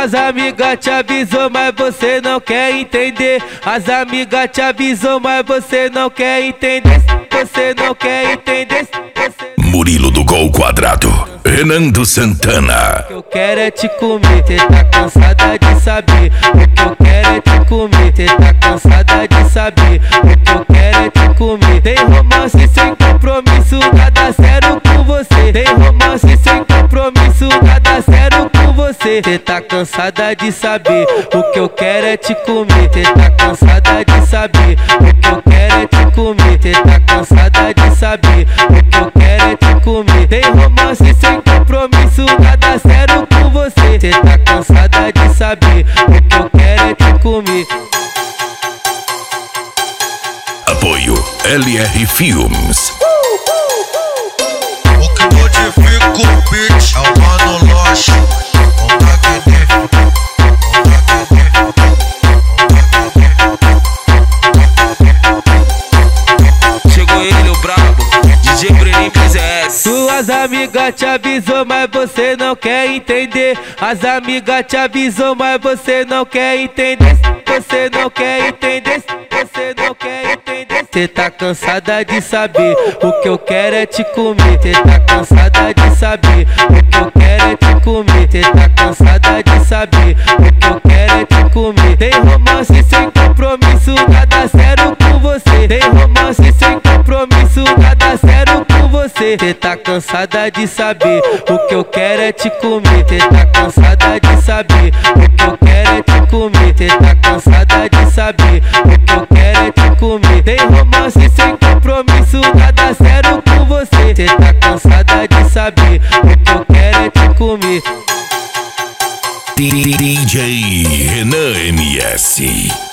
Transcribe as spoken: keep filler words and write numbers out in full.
Suas amigas te avisou, mas você não quer entender. As amigas te avisou, mas você não quer entender. Você não quer entender. Você... Murilo do Gol Quadrado, Renan do Santana. O que eu quero é te comer, cê tá cansada de saber. O que eu quero é te comer, cê tá cansada de saber. O que eu quero é te comer. Tem romance sem compromisso, nada sério com você. Tem romance sem compromisso, nada sério com você. Cê tá cansada de saber. O que eu quero é te comer, cê tá cansada de saber. O que eu quero é te comer, cê tá cansada de saber. O que eu quero é te comer. Tem romance sem compromisso, nada sério com você. Cê tá cansada de saber. O que eu quero é te comer. Apoio L R Filmes. O que modifica o beat é o Mano Loche. Chegou ele, o brabo, D J Breninho P S. Suas amigas te avisou, mas você não quer entender. As amigas te avisou, mas você não quer entender. Você não quer entender. Você não quer entender. Cê tá cansada de saber. O que eu quero é te comer. Cê tá cansada de saber. O que eu quero é te comer. Cê tá cansada de saber. O que eu quero é te comer. Tem romance sem compromisso, nada sério com você. Tem romance sem compromisso, nada sério com você. Cê tá cansada de saber. O que eu quero é te comer. Cê tá cansada de saber. O que eu quero é te comer. Cê tá cansada de saber. O que eu quero é te comer. Tem romance sem compromisso, nada sério com você. Cê tá cansada de saber. O que eu quero é te comer. D J Renan M S.